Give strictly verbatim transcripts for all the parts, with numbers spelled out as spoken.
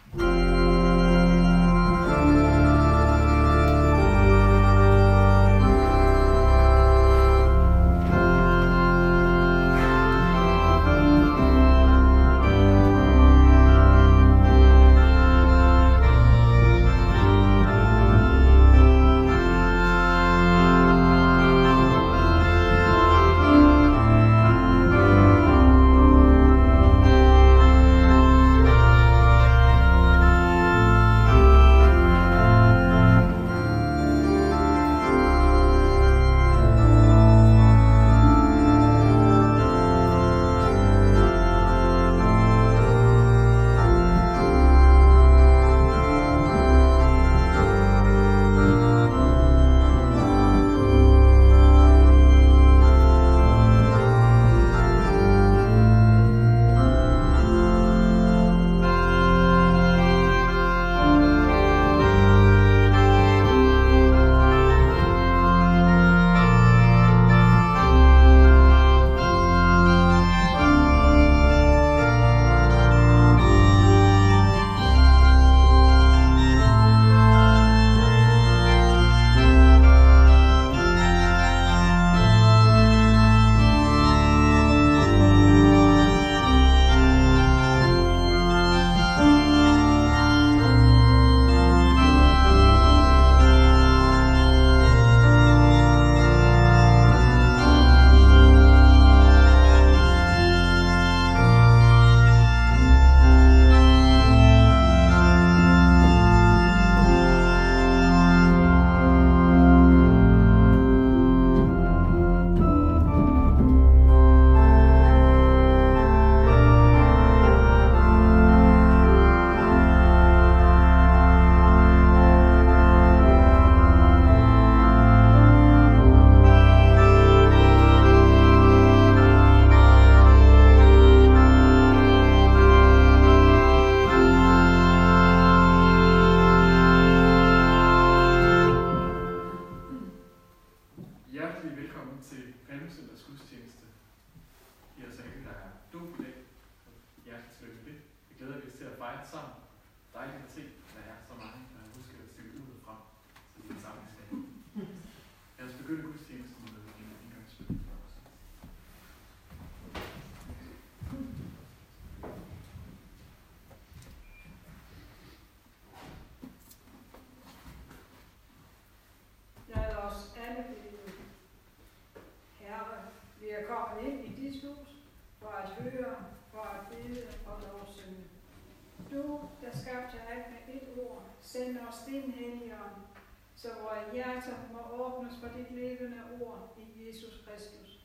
Send os din Helligånd, så vores hjerter må åbnes for dit levende ord i Jesus Kristus.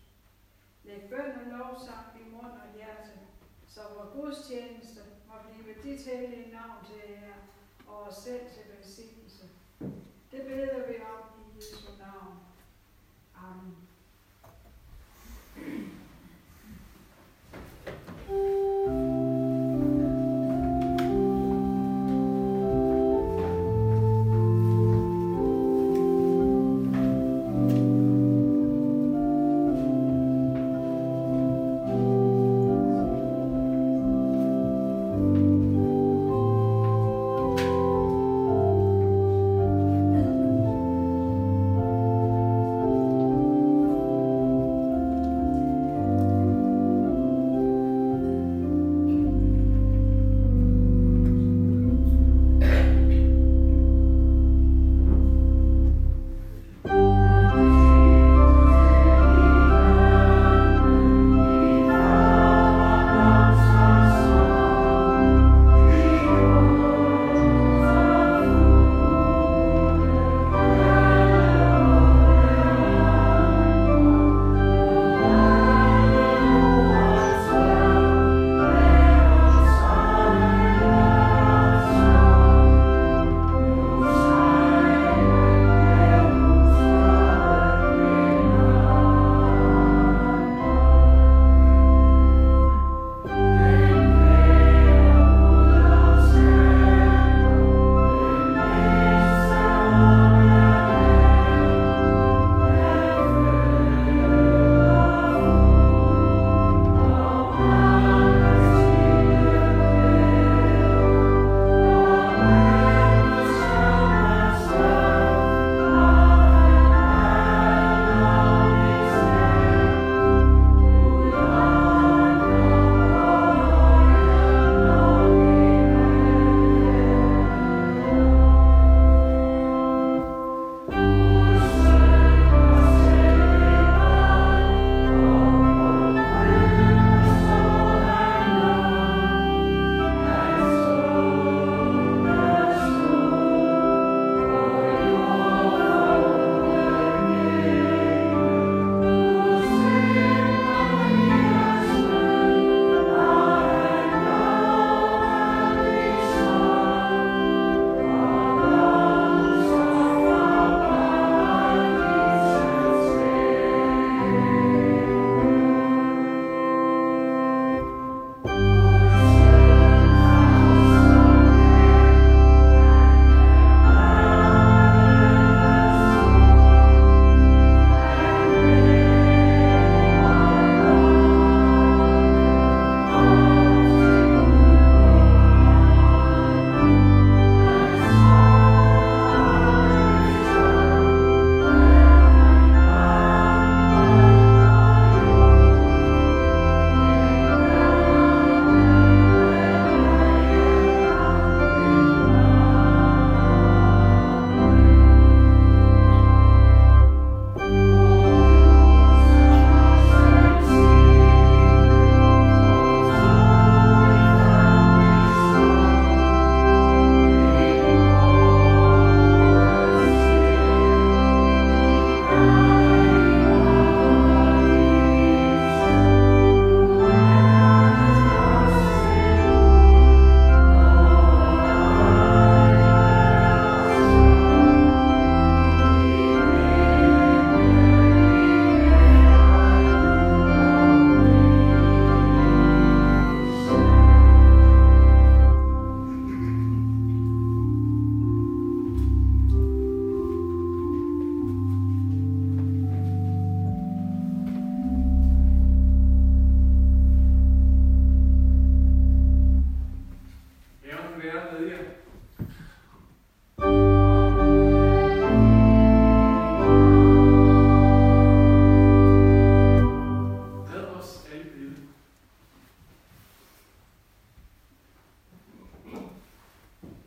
Læg bøn og lovsang i mund og hjerte, så vores gudstjeneste må blive dit hellige navn til ære og os selv til velsignelse. Det beder vi om i Jesu navn. Amen.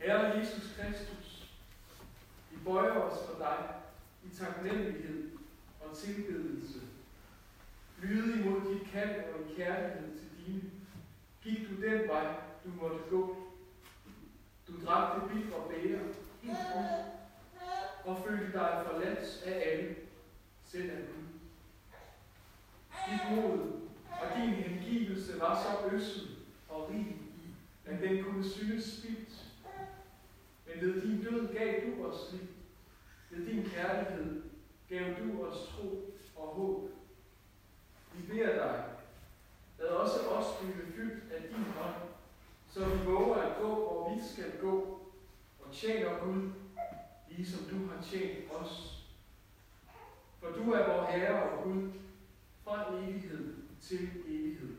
Herre Jesus Kristus, vi bøjer os for dig i taknemmelighed og tilbedelse. Lyde imod dit kald og i kærlighed til dine. Gik du den vej, du måtte gå. Du drak det bitre bæger helt ud og følte dig forladt af alle, selv af Gud. Dit mod og din hengivelse var så øsset og rig i, at den kunne synes spildt. Men ved din død gav du os liv. Ved din kærlighed gav du os tro og håb. Vi beder dig, lad også os blive fyldt af din hånd, så vi våger at gå, hvor vi skal gå, og tjener Gud, ligesom du har tjent os. For du er vor Herre og Gud, fra evighed til evighed.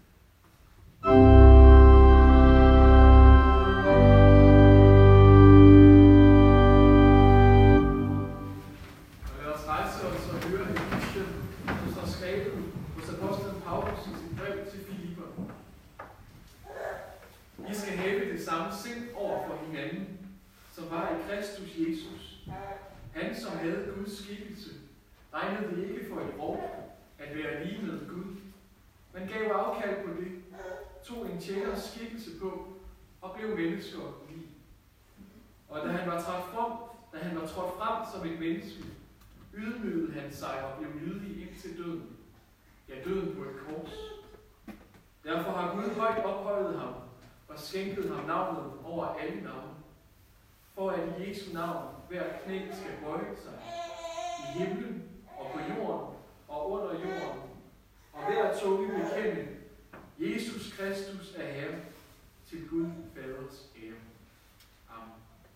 Kristus Jesus, han som havde Guds skikkelse, regnede det ikke for et rov at være lige med Gud, men gav afkald på det, tog en tjeners skikkelse på og blev mennesker lige. Og da han var trådt frem, da han var trådt frem som et menneske, ydmygede han sig og blev lydig indtil døden, ja døden på et kors. Derfor har Gud højt ophøjet ham og skænket ham navnet over alle navne, for at i Jesu navn hver knæ skal bøje sig i himlen og på jorden og under jorden, og hver tunge bekende, Jesus Kristus er Herre, til Gud Faders ære. Amen.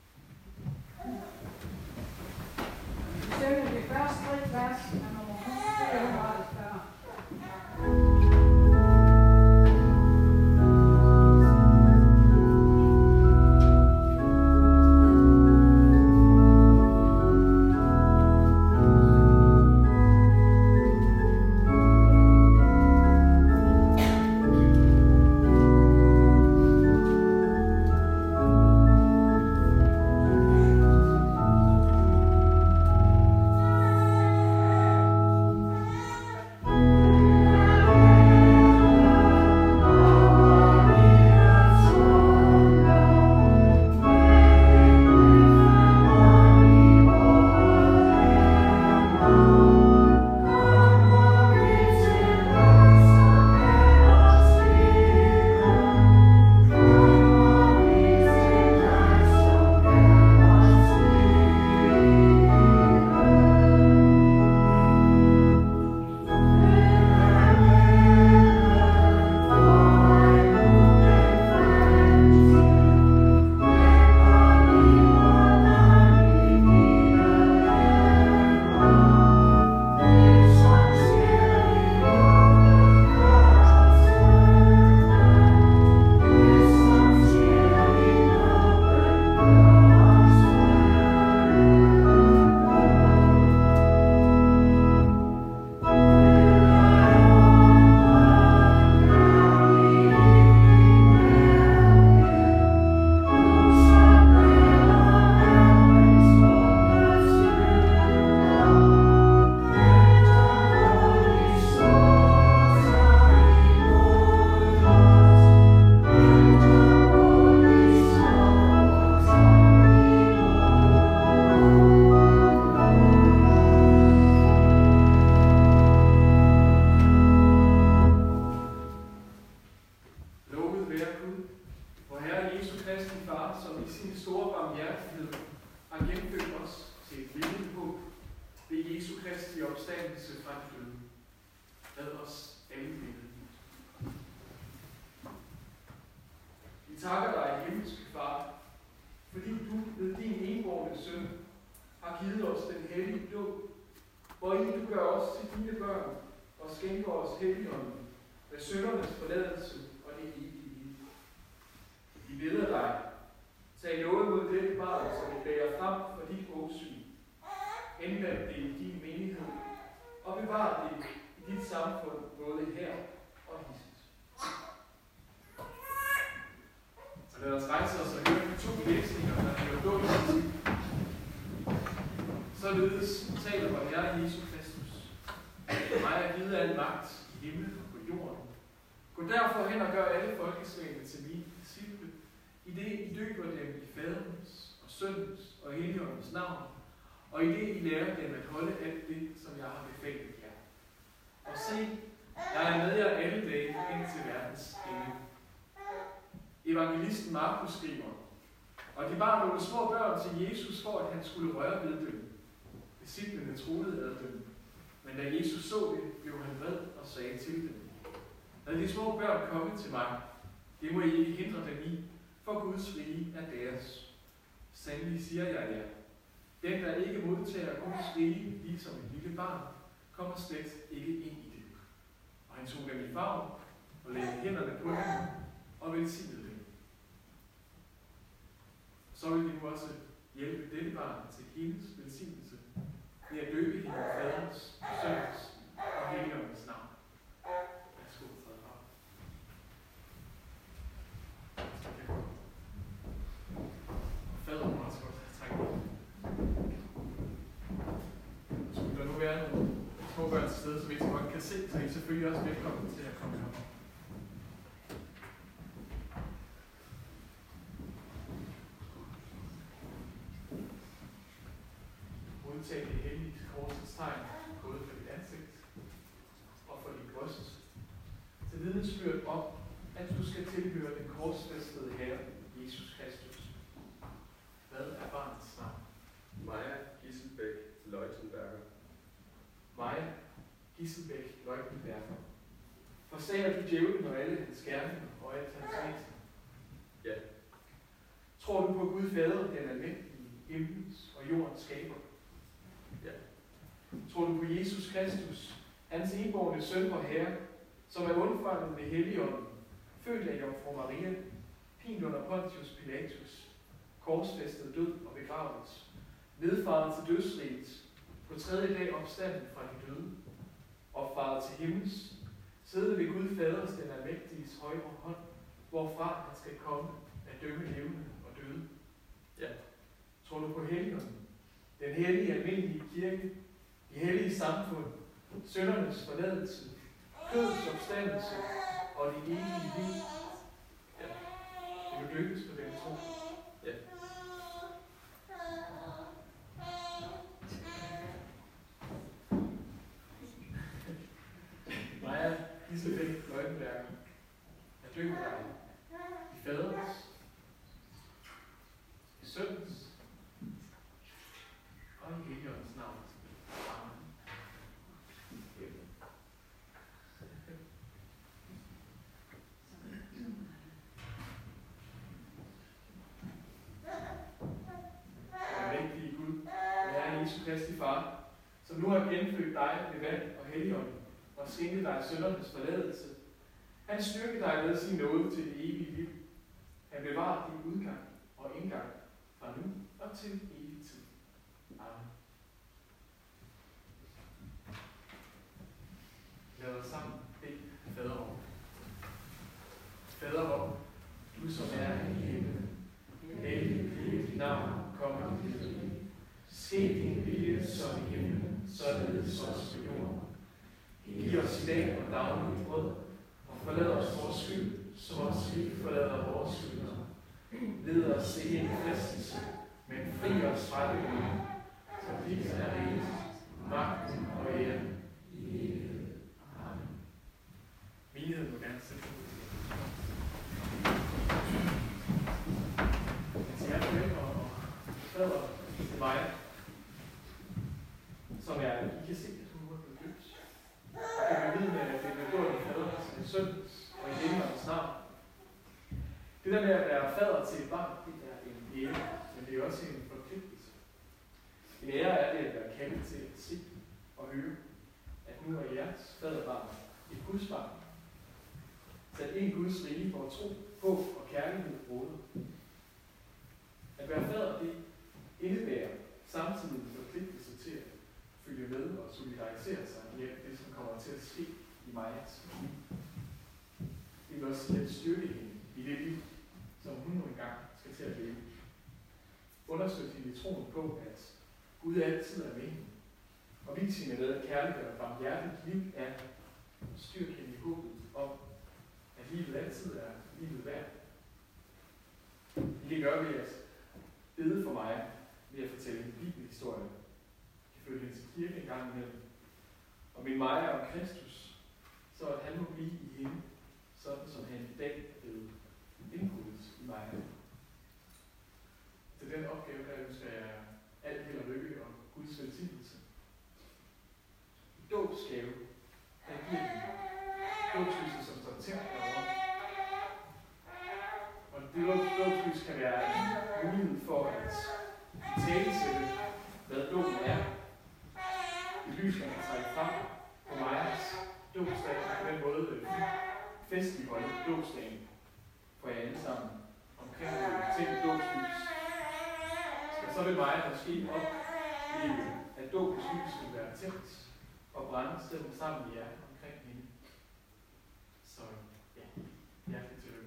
Vi synger det første tre vers af nummer fire hundrede og fyrre. Lad os rejse os og høre de to læsninger Således taler vor Herre Jesus Kristus. Mig er givet al magt i himmel og på jorden. Gå derfor hen og gør alle folkeslagene til mine disciple, i det I døber dem i Faderens og Søndens og Helligåndens navn, og i det I lærer dem at holde alt det, som jeg har befalet jer. Og se, jeg er med jer alle dage ind til verdens ende. Evangelisten Markus skriver, og de bar nogle små børn til Jesus for, at han skulle røre ved dem. Disciplene troede ad dem, men da Jesus så det, blev han vred og sagde til dem, lad de små børn komme til mig, det må I ikke hindre dem i, for Guds rige er deres. Sandelig siger jeg jer, den der ikke modtager Guds rige ligesom et lille barn, kommer slet ikke ind i det. Og han tog dem i favn og lagde hænderne på dem og velsignede dem. Så vil de nu også hjælpe dette barn til hendes velsignelse ved at døbe hende i Faderens, Søndens og Helligåndens navn. Værsgo, træd frem. Fader må også godt trække ud. Skulle der nu være nogle små børn til stede, som I så godt kan se, så er I selvfølgelig også velkommen til at komme herop. Modtag det hellige korsets tegn, både for dit ansigt og for dit bryst, til vidnesbyrd om, at du skal tilhøre den korsfæstede Herre, Jesus Kristus. Hvad er barnets navn? Maja Gisselbæk Leutenberger. Maja Gisselbæk Leutenberger. Forsager du djævlen og alle hans gerninger og alt hans væsen? Ja. Tror du på Gud Fader, den almægtige, himlens og jordens skaber? Ja. Tror du på Jesus Kristus, hans enbårne søn og Herre, som er undfanget med Helligånden, født af Jomfru Maria, pint under Pontius Pilatus, korsfæstet, død og begravet, nedfaret til dødsriget, på tredje dag opstanden fra de døde, opfaret til himmels, sidde ved Gud Faders den almægtiges højre hånd, hvorfra han skal komme at dømme levende og døde. Ja. Tror du på Helligånden, den hellige almindelige kirke, de hellige samfund, syndernes forladelse, kødets opstandelse og det evige liv? Ja. Vil du lykkes på den tro? Ja. Maja Gisselbæk Leutenberger, jeg døber dig i Faderens, i Søndens og i Helligåndens navn. Amen. Almægtige Gud, Herre Jesu Kristi Far, som nu har genfødt dig med vand og Helligånden, og skænket dig syndernes forladelse. Han styrker dig med sin nåde til det evige liv. Han bevarer din udgang og indgang fra nu og til evig tid. Amen. Lad os sammen bede Fader vor. Fader vor, du som er i himlen, hellig blive dit navn, kom dit rige. Ske din vilje som i himlen, således også på jorden. Giv os i dag vores daglige brød, og forlad os vores skyld, som også vi forlader vores skyldnere. Led os ikke ind i fristelse, men fri os fra det onde, for dit er riget, magten og æren i evighed. Amen. Menigheden må gerne sætte ud. Til jer forældre og fader til mig, som er, I kan se, at hun er blevet døbt. Jeg kan bevidne, at det er begået i Faderens, i Søndens og i Helligåndens navn. Det der med at være fader til et barn, det er en ære, men det er også en forpligtelse. En ære er det at være kaldet til at se og høre, at nu er jeres faderbarn et Guds barn. Sat ind i Guds rige, hvor tro, håb og kærlighed råder. At være fader, det indebærer samtidig en forpligtelse til at følge med og solidarisere sig med det, som kommer til at ske i Majas liv. Det vil også lidt styrke hende i det liv, som hun nu engang skal til at leve. Understøtte hende i troen på, at Gud altid er med hende. Og vis hende med, at kærlighed og barmhjertigt liv er. Styrk hende i håbet om, at livet altid er livet værd. I kan gøre ved at bede for mig ved at fortælle en bibelhistorie. I kan følge hende til kirke en gang imellem. Og min mig om Kristus, så at han må blive i hende, sådan som han i dag er blevet indbudt i mig. Til den opgave, der ønsker jeg alt held og lykke og Guds velsignelse. Dåbsgave, der giver den dåbslyset, som står tændt derovre. Og det dåbslys kan være en mulighed for at talesætte, hvad dåben er. Et lys, man kan trække frem på Majas dåbsdag, og på den måde festligholde dåbsdagen for jer alle sammen omkring til et dåbslys. Så, så vil Maja måske opleve, at dåbens lys vil være tændt og brænde stedet sammen med jer omkring hende. Så ja, hjertelig tillykke.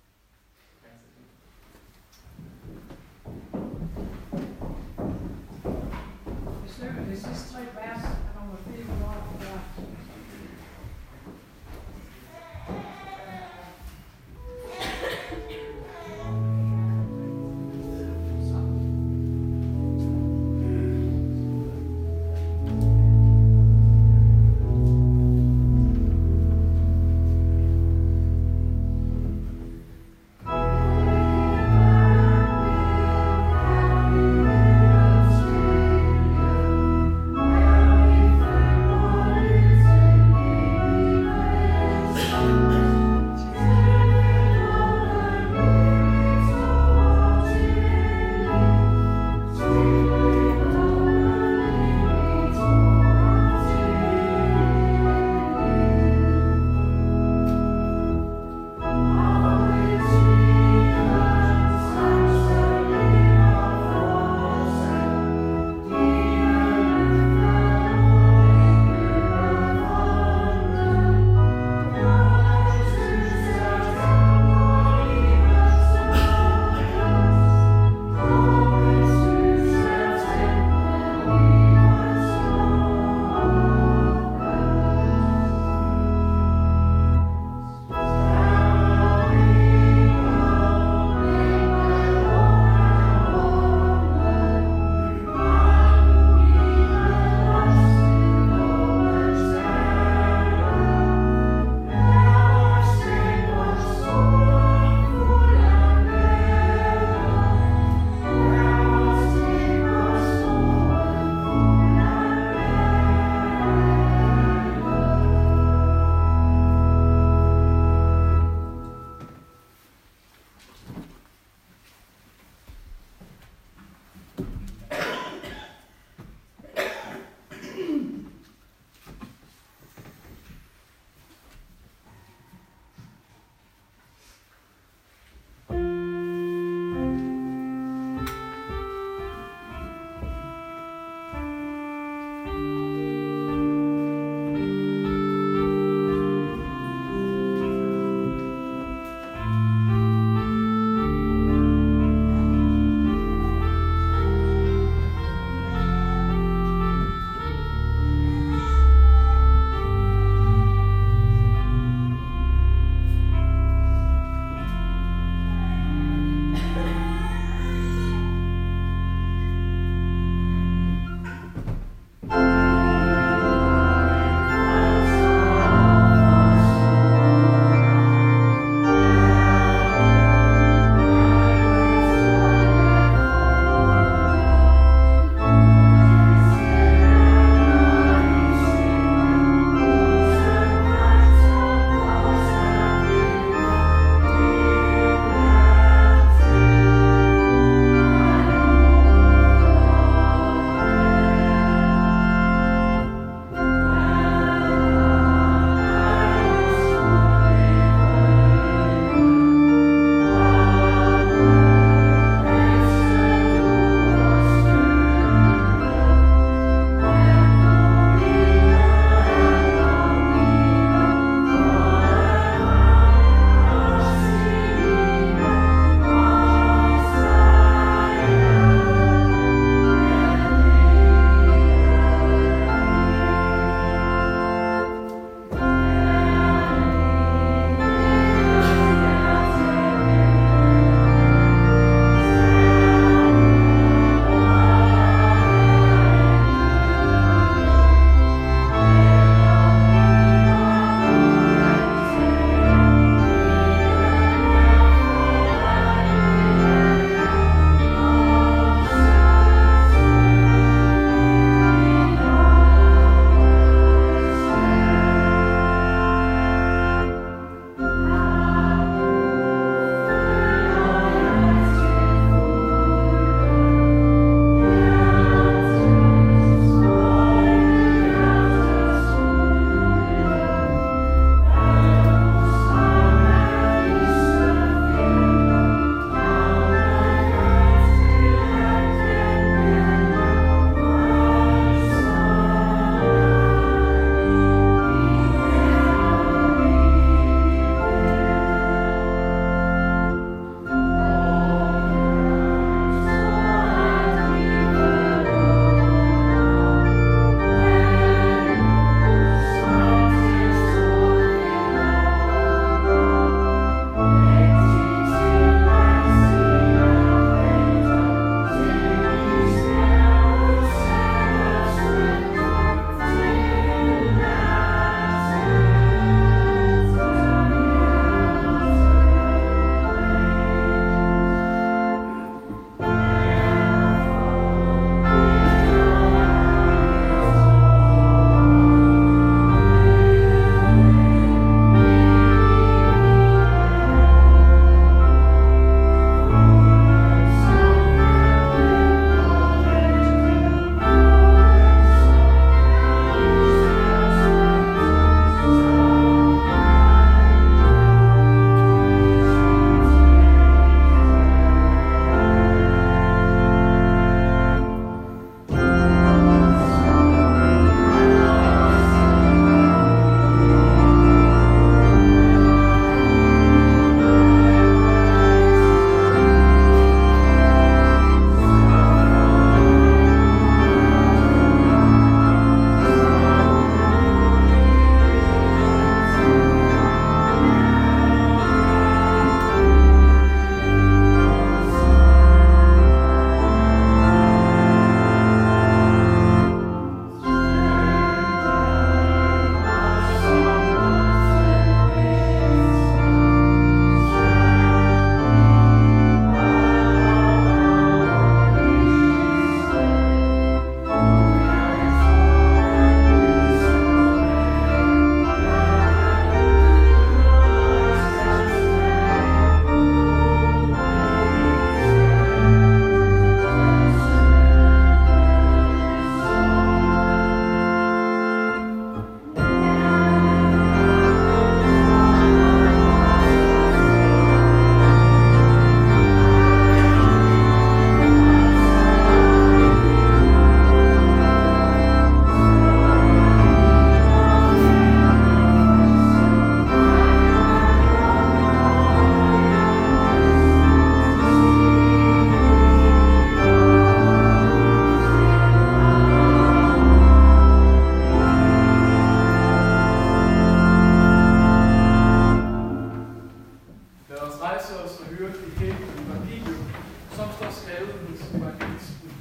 Vi slutter det sidste tre vers af nummer fire hundrede. Thank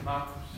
Markus.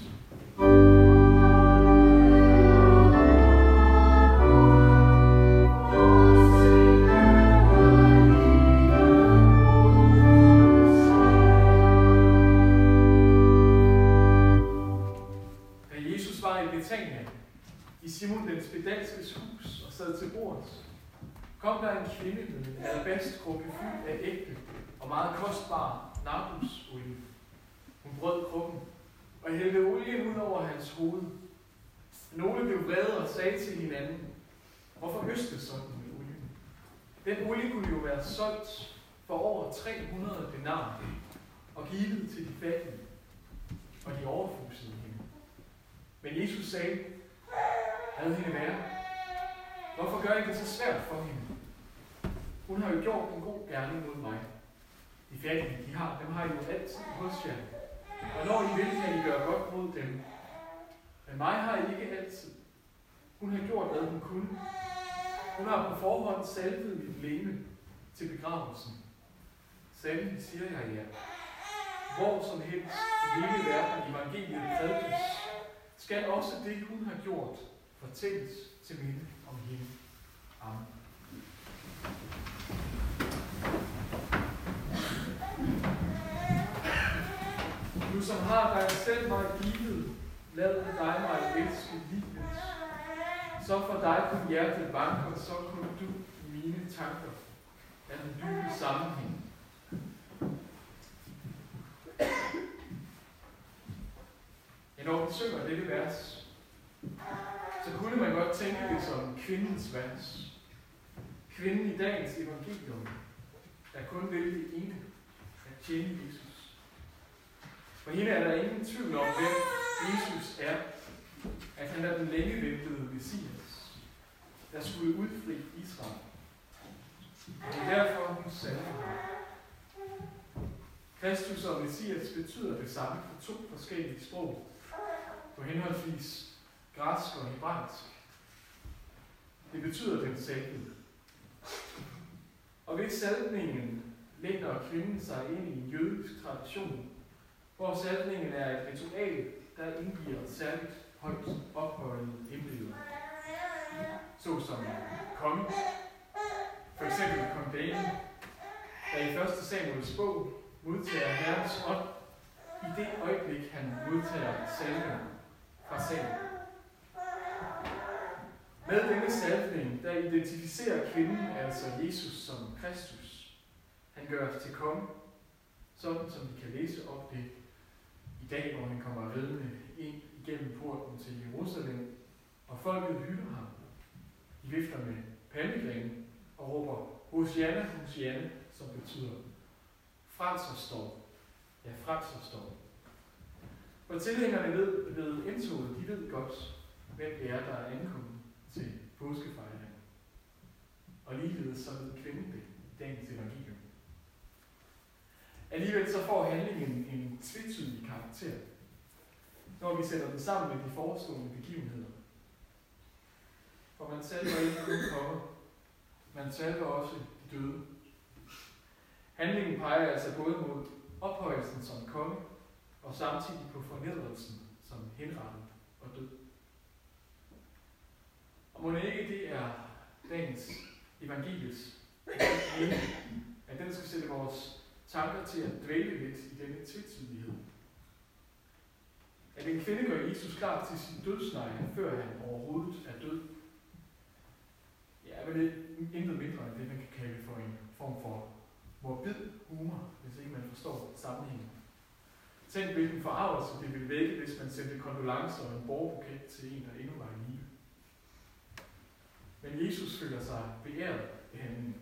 Da Jesus var i Betania, i Simon den spedalskes hus og sad til bords, kom der en kvinde med en alabastkrukke fyldt af ægte og meget kostbar nardusolie. Hun brød krukken og hældte olien ud over hans hoved. Nogle blev vrede og sagde til hinanden, hvorfor øste sådan med olien? Den olie kunne jo være solgt for over tre hundrede denar og givet til de fattige, og de overfusede hende. Men Jesus sagde, lad hende være. Hvorfor gør I det så svært for hende? Hun har jo gjort en god gerning mod mig. De fattige, de har, dem har I jo altid hos jer. Og når I vil, kan I gøre godt mod dem. Men mig har I ikke altid. Hun har gjort, hvad hun kunne. Hun har på forhånd salvet mit legeme til begravelsen. Sandelig siger jeg jer. Hvor som helst i hele verden evangeliet prædikes, skal også det, hun har gjort, fortælles til minde om hende. Amen. Du som har dig selv mig givet, lad dig mig elske livet. Så for dig kun hjertet vanker, så kun du i mine tanker er den dybe sammenhæng. Ja, når vi synger dette vers, så kunne man godt tænke det som kvindens vers. Kvinden i dagens evangelium, der kun vil det ene, at tjene Jesus. For hende er der ingen tvivl om, hvem Jesus er, at han er den længe ventede Messias, der skulle udfri Israel. Og det er derfor, hun salver ham. Kristus og Messias betyder det samme på to forskellige sprog, på henholdsvis græsk og hebraisk. Det betyder den salvede. Og ved salvningen lægger kvinden sig ind i en jødisk tradition, hvor salvningen er et ritual, der indgiver særligt højt ophøjede embeder. Såsom konge, for eksempel kong David, der i første Samuels bog modtager Herrens ånd i det øjeblik, han modtager salven fra Samuel. Med denne salvning, der identificerer kvinden altså Jesus som Kristus. Han gør os til konge, sådan som vi kan læse op det i dag, hvor han kommer ridende ind igennem porten til Jerusalem, og folket hylder ham. De vifter med palmegrene og råber Hosianna, Hosianna, som betyder frelser står. Ja, frelser står. For tilhængerne ved, ved indtoget, de ved godt, hvem det er, der er ankommet til påskefejringen. Og ligeledes så ved kvinden det i dagens evangelium. Alligevel så får handlingen en tvetydig karakter, når vi sætter den sammen med de forestående begivenheder. For man salver ikke kun konger, man salver også de døde. Handlingen peger altså både mod ophøjelsen som konge, og samtidig på fornedrelsen som henrettet og død. Og må ikke det er dagens evangelies mening, at den skal sætte vores tanker til at dvæle lidt i denne tvetydighed. At en kvinde gør Jesus klar til sin dødsleje, før han overhovedet er død. Ja, men det er intet mindre end det, man kan kalde for en form for morbid humor, hvis ikke man forstår sammenhængen. Tænk, hvilken forarvelse det ville vække, hvis man sendte kondolencer og en borgerbuket til en, der endnu var i live. Men Jesus føler sig beæret ved handlingen.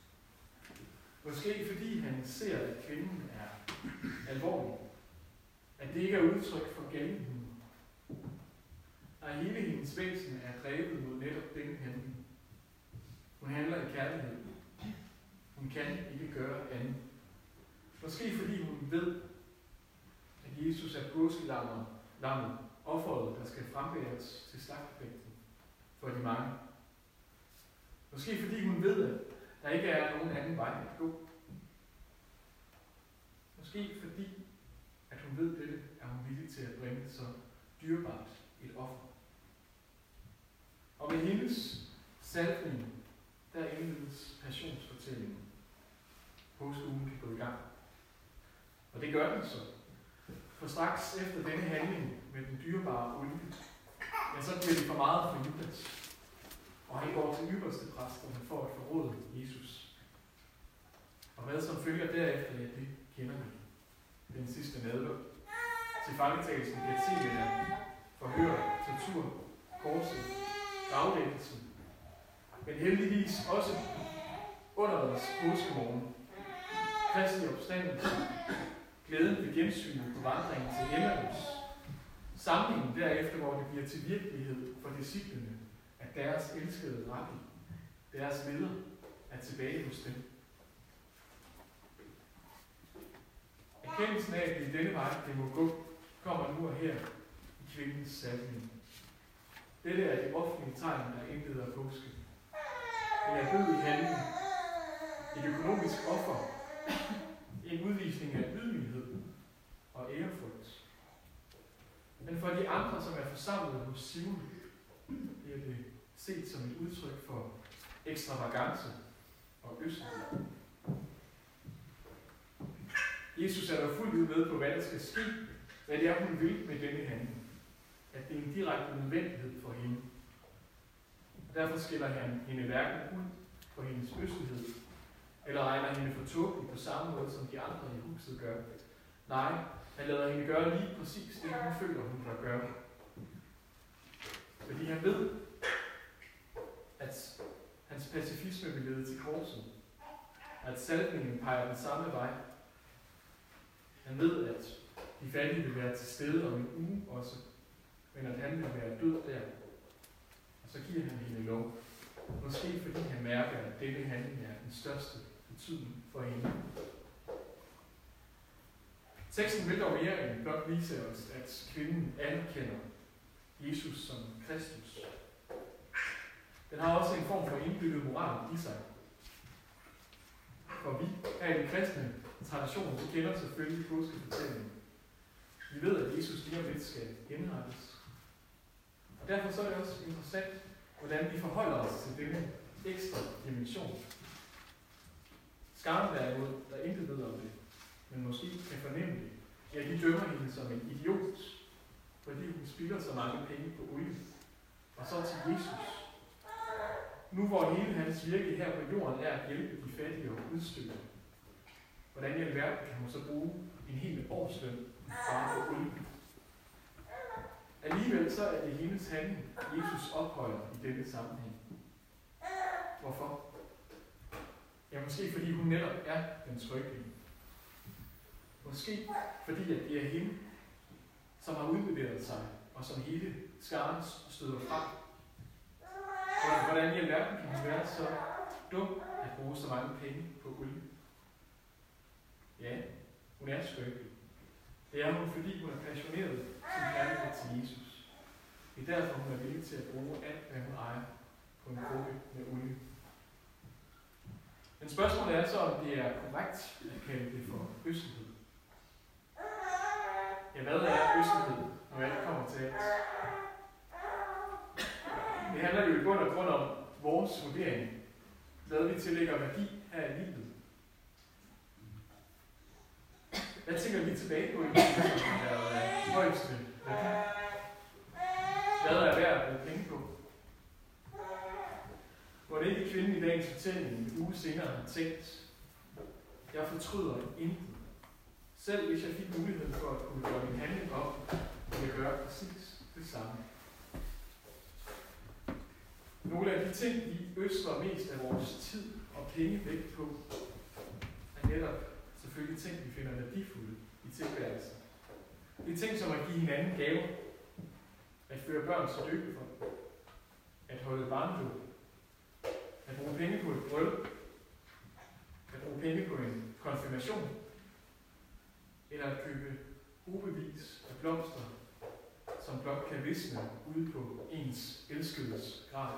Måske fordi han ser, at kvinden er alvorlig. At det ikke er udtryk for galgenhumor. Og hele hendes væsen er drevet mod netop denne handling. Hun handler i kærlighed. Hun kan ikke gøre andet. Måske fordi hun ved, at Jesus er påskelammet, offeret, der skal frembæres til slagtebænken for de mange. Måske fordi hun ved, at der ikke er nogen anden vej at gå. Måske fordi, at hun ved dette, er hun villig til at bringe så dyrebart et offer. Og med hendes salvning, der indledes passionsfortællingen. Påskeugen kan gå i gang. Og det gør den så. For straks efter denne handling med den dyrebare olie, ja, så bliver det for meget for Judas. Og han går til ypperste præsterne for at forråde Jesus. Og hvad som følger derefter, ja, det kender vi. Den sidste nadver. Til fangetagelsen kan se af forhør, tortur, korset, gravlæggelsen. Men heldigvis også underets påskemorgen. Kristi opstandelse. Glæden ved gensynet på vandringen til Emmaus. Samlingen derefter, hvor det bliver til virkelighed for disciplene, at deres elskede rabbi, deres leder, er tilbage hos dem. Erkendelsen af, at det er denne vej, det må gå, kommer nu og her i kvindens salvning. Dette er det offentlige tegn, der indleder påske. Det er død i handling, et økonomisk offer, en udvisning af ydmyghed og ærefrygt. Men for de andre, som er forsamlet hos Simon, bliver det set som et udtryk for ekstravagance og østlighed. Jesus er der fuldt ud med på, hvad der skal ske, hvad det er, hun vil med denne handling. At det er en direkte nødvendighed for hende. Og derfor skiller han hende hverken ud for hendes østlighed, eller regner hende for tåbelig på samme måde, som de andre i huset gør. Nej, han lader hende gøre lige præcis det, hun føler, hun bør gøre. Fordi han ved, at hans pacifisme vil lede til korset. At salvningen peger den samme vej. Han ved, at de fattige vil være til stede om en uge også, men at han vil være død der. Og så giver han hende lov. Måske fordi han mærker, at denne handling er den største betydning for hende. Teksten vil dog mere end blot vise os, at kvinden anerkender Jesus som Kristus. Den har også en form for indbygget moral i sig. For vi her i den kristne tradition, vi kender selvfølgelig påskefortællingen. Vi ved, at Jesus lige om lidt skal henrettes. Og derfor så er det også interessant, hvordan vi forholder os til denne ekstra dimension. Skaren derimod, der intet ved om det, men måske kan fornemme det, ja, de dømmer hende som en idiot, fordi hun spilder så mange penge på olie. Og så til Jesus. Nu hvor hele hans virke her på jorden er at hjælpe de fattige og udstøtte, hvordan i alverden kan hun så bruge en hel årsløn bare på olie? Alligevel så er det hendes handling, Jesus ophøjer i denne sammenhæng. Hvorfor? Ja, måske fordi hun netop er den skrøbelige. Måske fordi, at det er hende, som har udleveret sig, og som hele skaren støder frem. Hvordan i alverden kan hun være så dum at bruge så mange penge på olie? Ja, hun er skrøbelig. Det er hun, fordi hun er passioneret sin kærlighed til Jesus. Det er derfor, hun er villig til at bruge alt, hvad hun ejer på en krukke med olie. Men spørgsmålet er så, om det er korrekt at kalde det for østlighed. Ja, hvad er østlighed, når alt kommer til alt? Det handler jo i bund og grund om vores vurdering. Hvad vi tillægger værdi her i livet. Hvad tænker vi tilbage på i livet, som er højeste værdi? Hvad er værd at bruge penge på? Hvor det ikke kvinden i dagens fortælling en uge senere har tænkt, jeg fortryder intet. Selv hvis jeg fik muligheden for at kunne gøre min handling op, vil jeg gøre præcis det samme. Nogle af de ting, vi ødsler mest af vores tid og penge væk på, er netop selvfølgelig ting, vi finder værdifulde i tilværelsen. Det er ting som at give hinanden gaver, at føre børn til døbefond, at holde barndåb, at bruge penge på et bryllup, at bruge penge på en konfirmation, eller at købe ubevis af blomster, som blot kan visne ude på ens elskedes grav.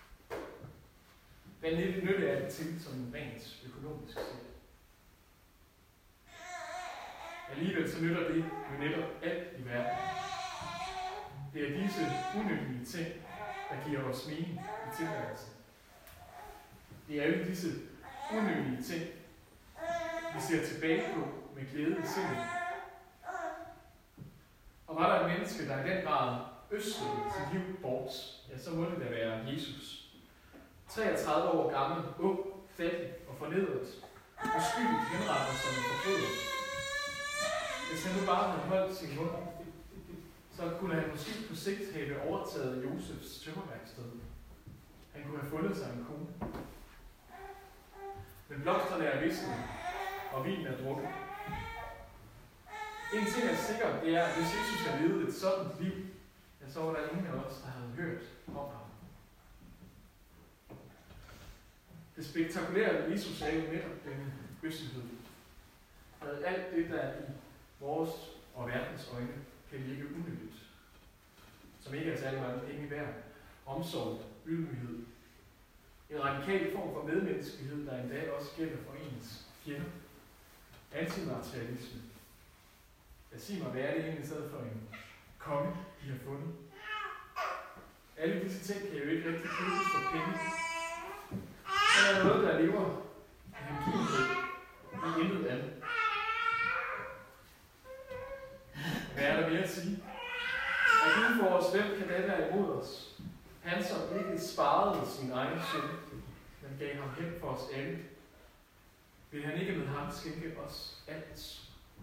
Hvad nytte er det til som rent økonomisk set? Alligevel så nytter det jo netop alt i verden. disse unyttige ting, der giver os mening i tilværelsen. Det er alle disse unyttige ting, vi ser tilbage på med glæde i sindet. Og var der et menneske, der i den grad østede sit liv bort, ja, så må det da være Jesus. treogtredive år gammel, ung, fattig og fornedret, uskyldigt henrettet som en forbryder. Hvis han nu bare havde holdt sin mund, så kunne han måske på sigt have overtaget Josefs tømmerværksted. Han kunne have fundet sig en kone. Men blomsterne er visnet, og vinen er drukket. En ting er sikkert, det er, at hvis Jesus havde levet et sådan liv, ja, så var der ingen af os, der havde hørt om ham. Det spektakulære ved Jesus er jo netop denne østlighed. Med alt det, der i vores og verdens øjne kan virke unyttigt, som ikke er særlig mange penge værd, omsorg, ydmyghed, en radikal form for medmenneskelighed, der endda også gælder for ens fjender, antimaterialisme. Jeg siger mig, hvad er det egentlig i stedet for en konge, de har fundet? Alle disse ting kan jo ikke rigtig købes for penge. Der er noget, der lever af hengivenhed i intet andet. Hvad er der mere at sige? At Gud for os, hvem kan det være imod os? Han, som ikke sparede sin egen søn, men gav ham hen for os alle. Vil han ikke med ham skænke os alt?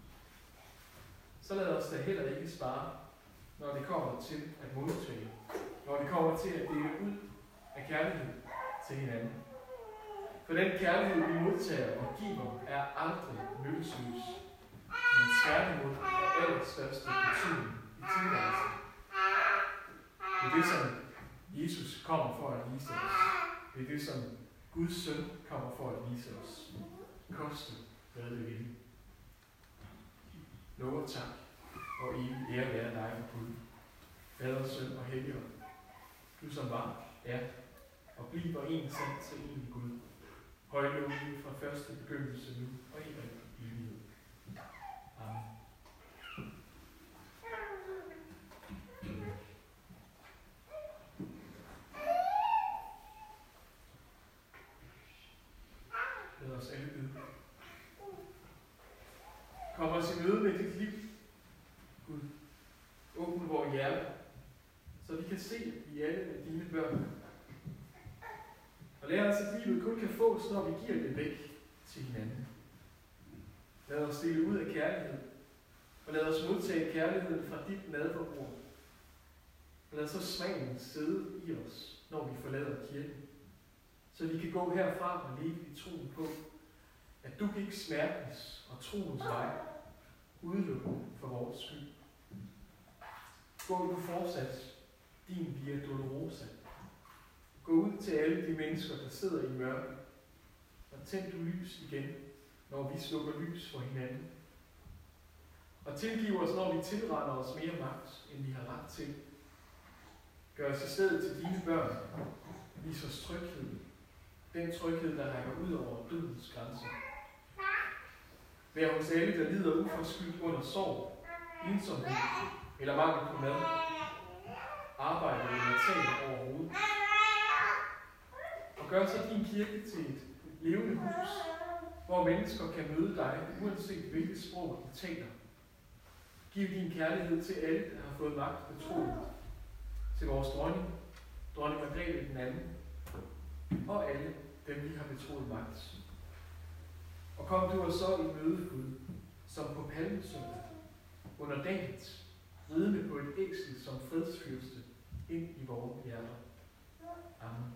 Så lad os da heller ikke spare, når det kommer til at modtage. Når det kommer til at dele ud af kærlighed til hinanden. For den kærlighed, vi modtager og giver, er aldrig nyttesløs, men tværtimod er allerstørste betydning i tilværelsen. Det er det, som Jesus kommer for at vise os. Det er det, som Guds søn kommer for at vise os. Koste, hvad det vil. Lov og tak, og evig ære være dig og Gud, Fader, Søn og Helligånd. Du som var, er og bliver en sand til en Gud. Højlov fra første begyndelse nu og i evighed. Amen. Lad os alle bede. Kom os i møde med dit liv, Gud. Åbn vores hjerte, så vi kan se i alle af dine børn. Og lær os, at livet kun kan fås, når vi giver det væk til hinanden. Lad os dele ud af kærlighed, og lad os modtage kærligheden fra dit nadverbord. Og lad så smagen sidde i os, når vi forlader kirken, så vi kan gå herfra og leve i troen på, at du gik smertens og troens vej, udelukkende for vores skyld. Gå du fortsat din via dolorosa. Gå ud til alle de mennesker, der sidder i mørke, og tænd du lys igen, når vi slukker lys for hinanden. Og tilgiv os, når vi tilretter os mere magt, end vi har ret til. Gør os i stedet til dine børn. Vis os tryghed. Den tryghed, der rækker ud over dødens grænser. Vær hos alle, der lider uforskyldt under sorg, ensomhed eller mangel på mad, arbejde eller tab over hovedet. Og gør så din kirke til et levende hus, hvor mennesker kan møde dig, uanset hvilket sprog de taler. Giv din kærlighed til alle, der har fået magt betroet. Til vores dronning, dronning Margrethe den anden, og alle dem, vi har betroet magt. Og kom du og så i møde, Gud, som på palmesøndag, under dagens, ridende på et æsel som fredsfyrste, ind i vores hjerter. Amen.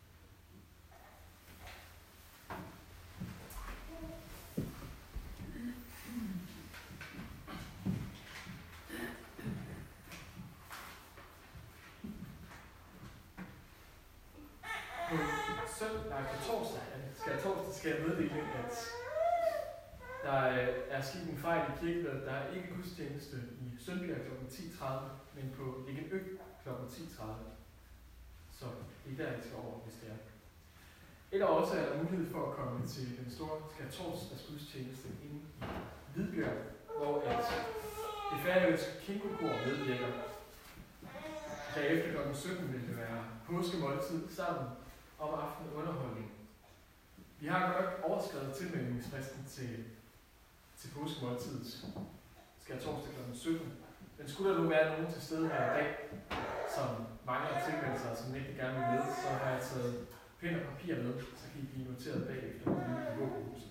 På søndag, på torsdag, skal, torsdag skal jeg meddele, at der er sket en fejl i kirkebladet. Der er ikke gudstjeneste i Sønbjerg klokken ti tredive, men på Eggenø klokken ti tredive. Så det er der, I skal over, hvis det er. Eller også er der mulighed for at komme til den store skærtorsdags gudstjeneste inde i Hvidbjerg, hvor at det færøske kirkekor medvirker. Derefter klokken sytten vil det være påskemåltid sammen om aftenen underholdning. Vi har godt nok overskredet tilmeldingsfristen til, til påskemåltidet. Skal jeg torsdag klokken sytten. Men skulle der nu være nogen til stede her i dag, som mangler tilmeldelser, som ikke gerne vil med, så har jeg taget pen og papir med, så kan I blive noteret bagefter i våbenhuset.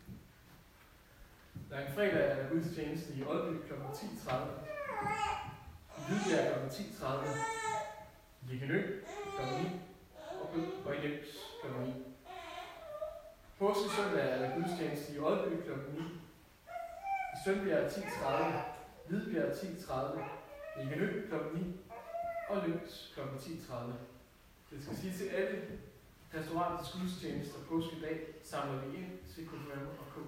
Der er en fredag er der gudstjeneste i Aalby klokken ti tredive. I Hvidbjerg klokken ti tredive. I Jækkenø klokken ni. Og Bød og i Lems klokken ni. Påskesøndag er der gudstjeneste i Aalby klokken ni. I Sønbjerg ti tredive. Hvidbjerg ti tredive. I Jækkenø klokken ni. Og Lems klokken ti tredive. Det skal sige til alle pastoratets gudstjenester påskedag samler vi ind til K F M og K.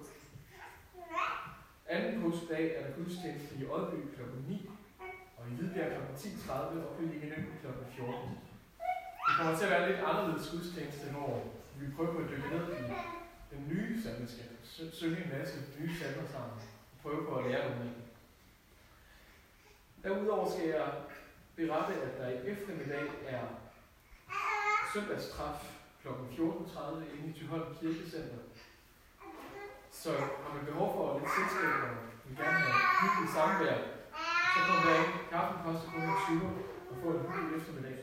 Anden påskedag er der gudstjeneste i Aalby klokken ni, og i Hvidbjerg klokken ti tredive og på Jækkenø klokken fjorten. Det kommer til at være lidt anderledes gudstjeneste, hvor vi prøver at dykke ned i den nye salmeskab, synge en masse nye salmer sammen, og prøve på at lære nogle af dem. Derudover skal jeg berette, at der i eftermiddag er søndagstræf klokken fjorten tredive inde i Thyholm Kirkecenter. Så har man behov for lidt selskab, og vil gerne have hyggeligt samvær, så kommer der ind. Kaffen koster kun tyve og få en hyggelig eftermiddag.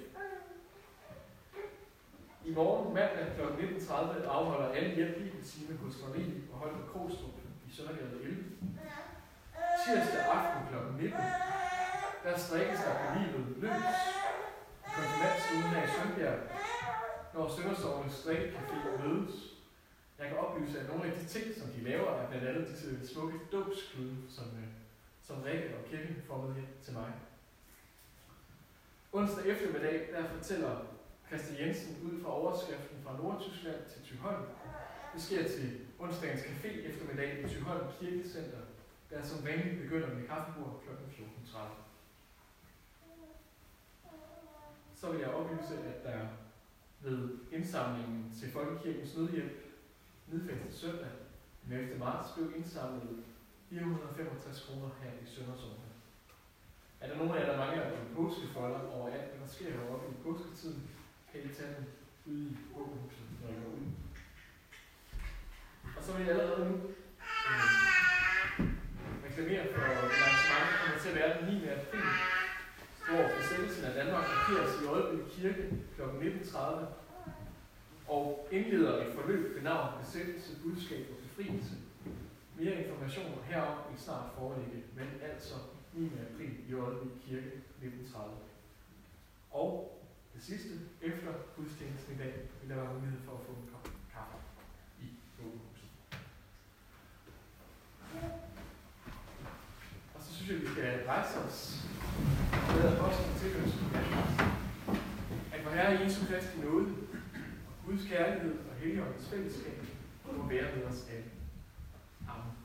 I morgen mandag klokken nitten tredive afholder alle hjem bibeltime hos Marie og Holger Krogstrup i Søndergade elleve. Tirsdag aften klokken nitten, der strikkes der på livet løs i konfirmandstuen her i Søndergade, når Søndersovnes strikkecafé mødes. Jeg kan oplyse, at nogle af de ting, som de laver, er blandt andet disse smukke dåbsklude, som, øh, som Rikke og Kevin får med hjem til mig. Onsdag eftermiddag, der fortæller Christian Jensen ud fra overskriften fra Nordtyskland til Thyholm. Det sker til onsdagens café eftermiddag i Thyholm Kirkecenter, der som vanligt begynder med kaffebord klokken fjorten tredive. Så vil jeg oplyse, at der ved indsamlingen til Folkekirkens Nødhjælp Midfæstet søndag den ellevte marts blev indsamlet fire hundrede og femogtres kroner her i Søndersovne. Er der nogen af jer, der mangler en påskefolder over alt, hvad der sker heroppe i påsketiden, kan I tage den ude i våbenhuset, når I går ud. Og så vil jeg allerede nu øh, reklamere for arrangement, der kommer til at være den niende april, hvor besættelsen af Danmark markeres i Aalby Kirke klokken nitten tredive. Og indleder et forløb ved navn besættelse, budskab og befrielse. Mere information herom vil snart foreligge, men altså niende april i Aalby Kirke nitten tredive. Og det sidste, efter gudstjenesten i dag, vil der være mulighed for at få en kop kaffe i våbenhuset. Og så synes jeg, at vi skal rejse os med apostlen til ønsken, at vor Herre Jesu Kristi nåde, Guds kærlighed og Helligåndens fællesskab må være med os alle. Amen.